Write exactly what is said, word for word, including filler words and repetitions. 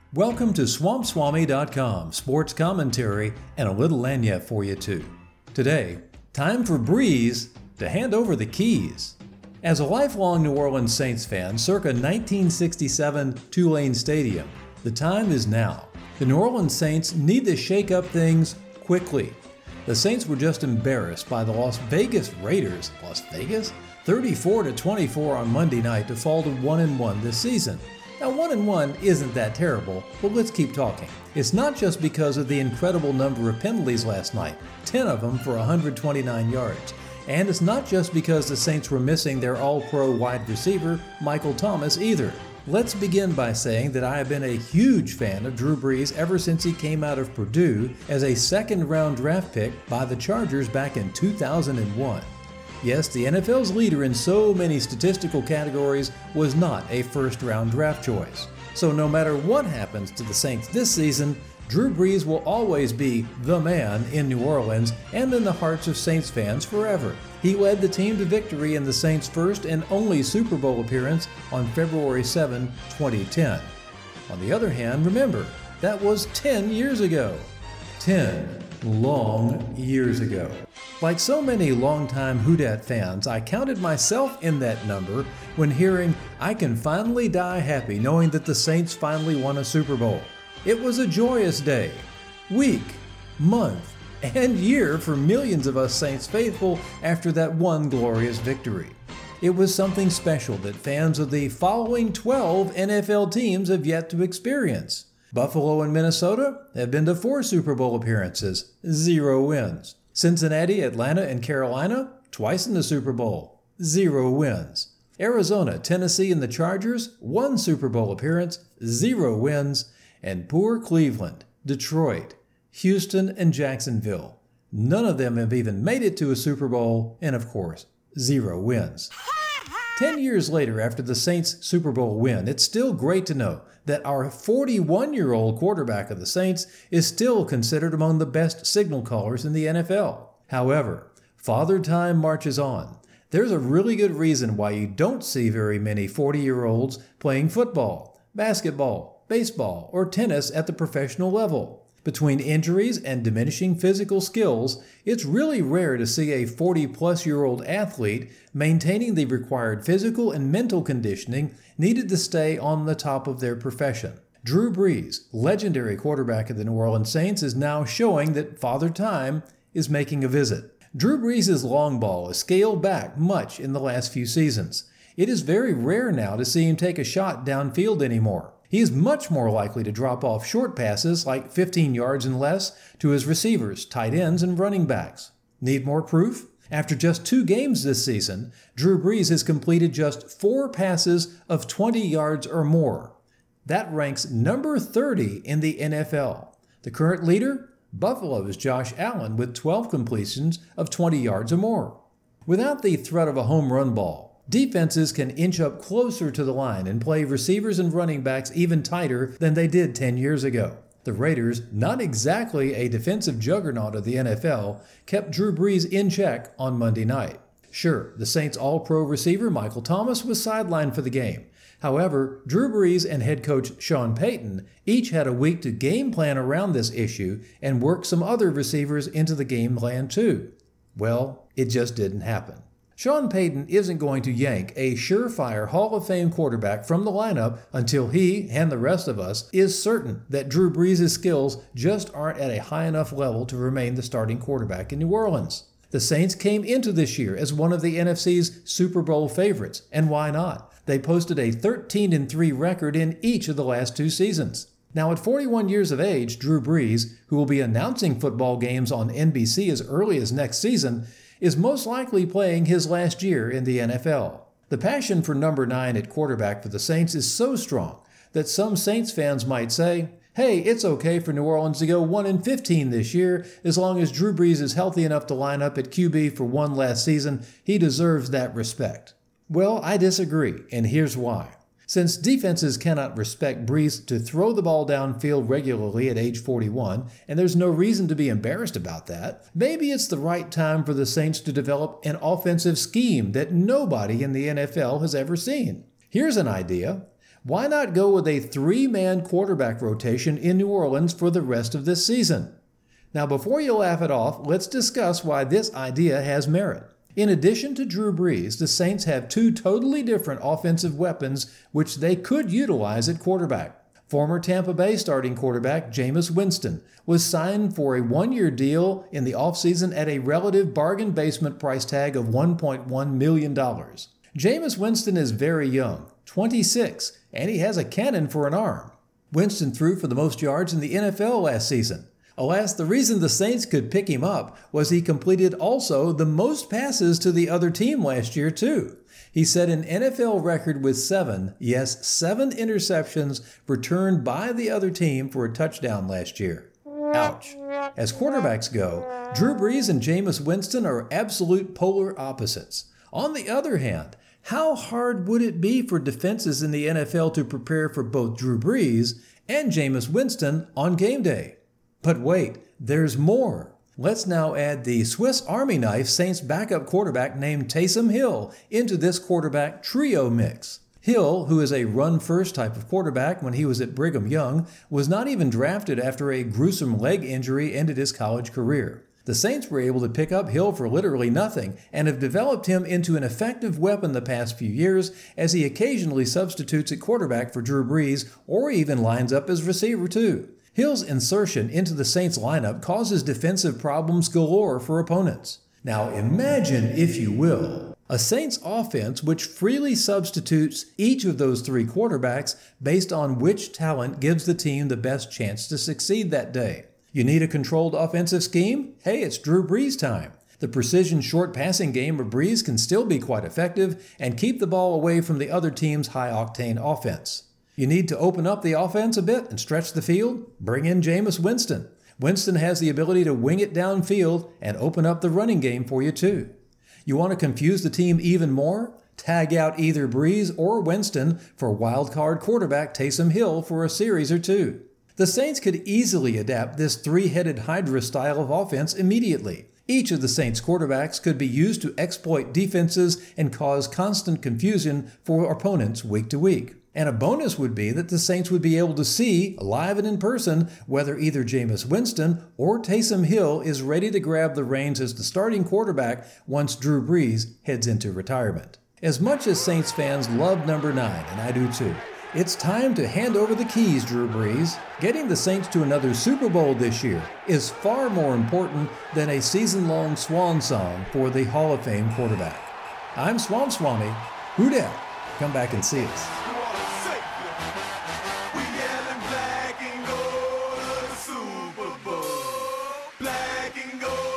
Welcome to Swamp Swami dot com, sports commentary, and a little lagniappe for you too. Today, time for Breeze to hand over the keys. As a lifelong New Orleans Saints fan, circa nineteen sixty-seven Tulane Stadium, the time is now. The New Orleans Saints need to shake up things quickly. The Saints were just embarrassed by the Las Vegas Raiders, Las Vegas, thirty-four to twenty-four on Monday night to fall to one and one this season. Now, one and one isn't that terrible, but let's keep talking. It's not just because of the incredible number of penalties last night, ten of them for one hundred twenty-nine yards. And it's not just because the Saints were missing their all-pro wide receiver, Michael Thomas, either. Let's begin by saying that I have been a huge fan of Drew Brees ever since he came out of Purdue as a second-round draft pick by the Chargers back in two thousand one. Yes, the N F L's leader in so many statistical categories was not a first-round draft choice. So no matter what happens to the Saints this season, Drew Brees will always be the man in New Orleans and in the hearts of Saints fans forever. He led the team to victory in the Saints' first and only Super Bowl appearance on February seventh, twenty ten. On the other hand, remember, that was ten years ago. ten long years ago. Like so many longtime Who Dat fans, I counted myself in that number when hearing, "I can finally die happy knowing that the Saints finally won a Super Bowl." It was a joyous day, week, month, and year for millions of us Saints faithful after that one glorious victory. It was something special that fans of the following twelve N F L teams have yet to experience. Buffalo and Minnesota have been to four Super Bowl appearances, zero wins. Cincinnati, Atlanta, and Carolina, twice in the Super Bowl, zero wins. Arizona, Tennessee, and the Chargers, one Super Bowl appearance, zero wins. And poor Cleveland, Detroit, Houston, and Jacksonville. None of them have even made it to a Super Bowl, and of course, zero wins. Ten years later after the Saints' Super Bowl win, it's still great to know that our forty-one-year-old quarterback of the Saints is still considered among the best signal callers in the N F L. However, Father Time marches on. There's a really good reason why you don't see very many forty-year-olds playing football, basketball, baseball, or tennis at the professional level. Between injuries and diminishing physical skills, it's really rare to see a forty-plus-year-old athlete maintaining the required physical and mental conditioning needed to stay on the top of their profession. Drew Brees, legendary quarterback of the New Orleans Saints, is now showing that Father Time is making a visit. Drew Brees' long ball has scaled back much in the last few seasons. It is very rare now to see him take a shot downfield anymore. He is much more likely to drop off short passes like fifteen yards and less to his receivers, tight ends, and running backs. Need more proof? After just two games this season, Drew Brees has completed just four passes of twenty yards or more. That ranks number thirty in the N F L. The current leader? Buffalo's Josh Allen with twelve completions of twenty yards or more. Without the threat of a home run ball, defenses can inch up closer to the line and play receivers and running backs even tighter than they did ten years ago. The Raiders, not exactly a defensive juggernaut of the N F L, kept Drew Brees in check on Monday night. Sure, the Saints' all-pro receiver Michael Thomas was sidelined for the game. However, Drew Brees and head coach Sean Payton each had a week to game plan around this issue and work some other receivers into the game plan too. Well, it just didn't happen. Sean Payton isn't going to yank a surefire Hall of Fame quarterback from the lineup until he, and the rest of us, is certain that Drew Brees' skills just aren't at a high enough level to remain the starting quarterback in New Orleans. The Saints came into this year as one of the N F C's Super Bowl favorites, and why not? They posted a thirteen and three record in each of the last two seasons. Now at forty-one years of age, Drew Brees, who will be announcing football games on N B C as early as next season, is most likely playing his last year in the N F L. The passion for number nine at quarterback for the Saints is so strong that some Saints fans might say, hey, it's okay for New Orleans to go one and fifteen this year as long as Drew Brees is healthy enough to line up at Q B for one last season. He deserves that respect. Well, I disagree, and here's why. Since defenses cannot respect Brees to throw the ball downfield regularly at age forty-one, and there's no reason to be embarrassed about that, maybe it's the right time for the Saints to develop an offensive scheme that nobody in the N F L has ever seen. Here's an idea. Why not go with a three-man quarterback rotation in New Orleans for the rest of this season? Now, before you laugh it off, let's discuss why this idea has merit. In addition to Drew Brees, the Saints have two totally different offensive weapons which they could utilize at quarterback. Former Tampa Bay starting quarterback Jameis Winston was signed for a one-year deal in the offseason at a relative bargain basement price tag of one point one million dollars. Jameis Winston is very young, twenty-six, and he has a cannon for an arm. Winston threw for the most yards in the N F L last season. Alas, the reason the Saints could pick him up was he completed also the most passes to the other team last year, too. He set an N F L record with seven, yes, seven interceptions returned by the other team for a touchdown last year. Ouch. As quarterbacks go, Drew Brees and Jameis Winston are absolute polar opposites. On the other hand, how hard would it be for defenses in the N F L to prepare for both Drew Brees and Jameis Winston on game day? But wait, there's more. Let's now add the Swiss Army knife Saints backup quarterback named Taysom Hill into this quarterback trio mix. Hill, who is a run-first type of quarterback when he was at Brigham Young, was not even drafted after a gruesome leg injury ended his college career. The Saints were able to pick up Hill for literally nothing and have developed him into an effective weapon the past few years as he occasionally substitutes at quarterback for Drew Brees or even lines up as receiver too. Hill's insertion into the Saints lineup causes defensive problems galore for opponents. Now imagine, if you will, a Saints offense which freely substitutes each of those three quarterbacks based on which talent gives the team the best chance to succeed that day. You need a controlled offensive scheme? Hey, it's Drew Brees time. The precision short passing game of Brees can still be quite effective and keep the ball away from the other team's high-octane offense. You need to open up the offense a bit and stretch the field? Bring in Jameis Winston. Winston has the ability to wing it downfield and open up the running game for you too. You want to confuse the team even more? Tag out either Brees or Winston for wildcard quarterback Taysom Hill for a series or two. The Saints could easily adapt this three-headed Hydra style of offense immediately. Each of the Saints quarterbacks could be used to exploit defenses and cause constant confusion for opponents week to week. And a bonus would be that the Saints would be able to see, live and in person, whether either Jameis Winston or Taysom Hill is ready to grab the reins as the starting quarterback once Drew Brees heads into retirement. As much as Saints fans love number nine, and I do too, it's time to hand over the keys, Drew Brees. Getting the Saints to another Super Bowl this year is far more important than a season-long swan song for the Hall of Fame quarterback. I'm Swamp Swami. Who dat? Come back and see us. Black and gold.